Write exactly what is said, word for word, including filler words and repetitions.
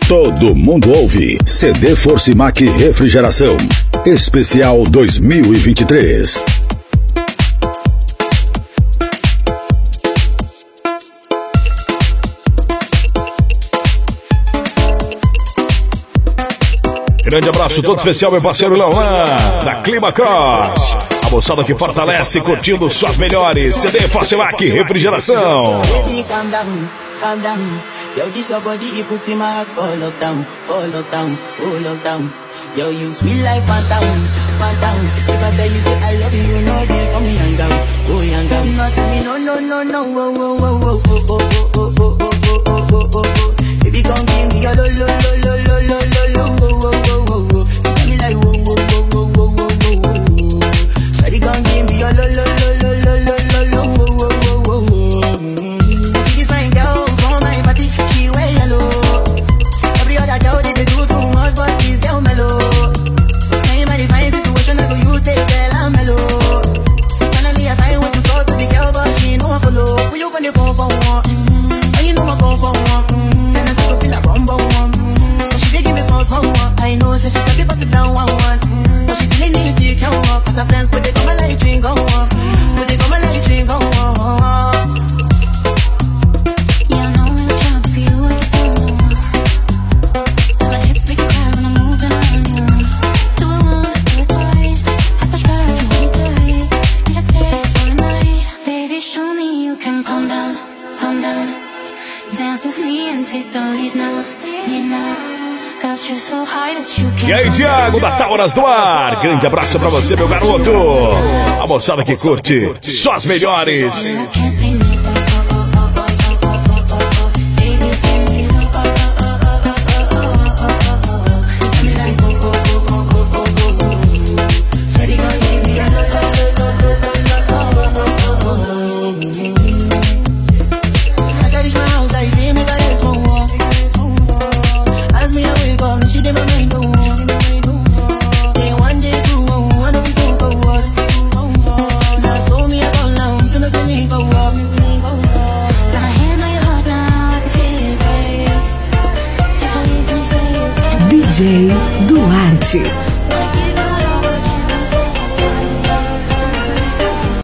Todo mundo ouve. C D Forcimac Refrigeração. Especial dois mil e vinte e três. Grande abraço todo especial, meu parceiro Leonan, da Climacross. A moçada que fortalece, curtindo suas melhores. C D Forcimac Refrigeração. Calm down, yo, this your body, you put in my heart for lockdown, for lockdown, oh lockdown. Yo, you sweet life, phantom, phantom. If I tell you say I love you, you know they for me young down, oh young down. Not me, no, no, no, no, oh, oh, oh, oh, oh, oh, oh, oh, oh, oh, oh, oh, oh. Baby, come give me your lo, lo, lo, lo, lo, lo, lo, lo, oh, oh, oh, oh, oh. You got me like whoa, whoa, whoa, whoa, whoa, whoa, whoa. Shawty, come give me your lo, lo, lo, lo, lo, lo, lo, lo, oh, oh, oh, oh, oh. E aí, Thiago da Tauras do Ar, grande abraço pra você, meu garoto. A moçada que curte só as melhores. D J Duarte.